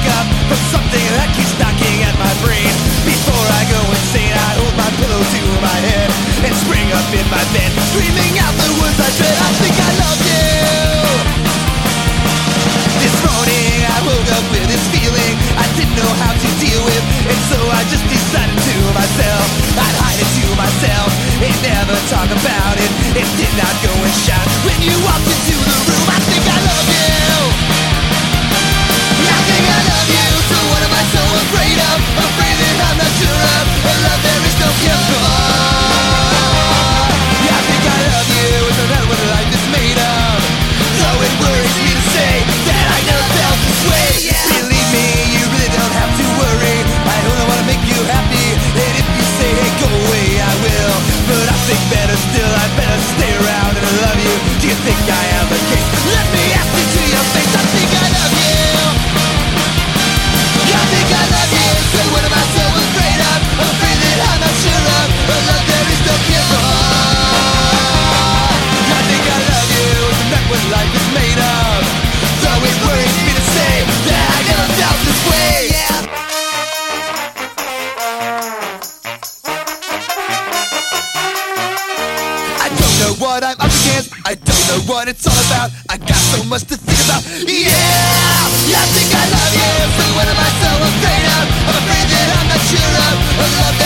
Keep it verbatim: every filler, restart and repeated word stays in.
wake up from something that keeps knocking at my brain. Before I go insane, I hold my pillow to my head and spring up in my bed, screaming out the words I dread. I think I love you. This morning I woke up with this feeling I didn't know how to deal with, and so I just decided to myself I'd hide it to myself and never talk about it, and did not go and shout when you walked into the room. I think I love you. I think I love you. So what am I so afraid of? Afraid that I'm not sure of a love there is no cure for. I think I love you. Isn't that what life is made of? So it worries me to say that I never felt this way. Believe me, you really don't have to worry. I only wanna make you happy, and if you say hey go away, I will. But I think better still, I better stay around and love you. Do you think I am the case? Let me ask you to your face. I think I love you. I think I love you. So what am I so afraid of? Afraid that I'm not sure of a love there is no cure for. I think I love you. Isn't that what life is made of? So it worries me to say that I never felt this way. Yeah. I don't know what I'm up against. I don't know what it's all about. I got so much to think about. Yeah, I think I love you. So what am I so afraid of? I'm afraid that I'm not sure of a love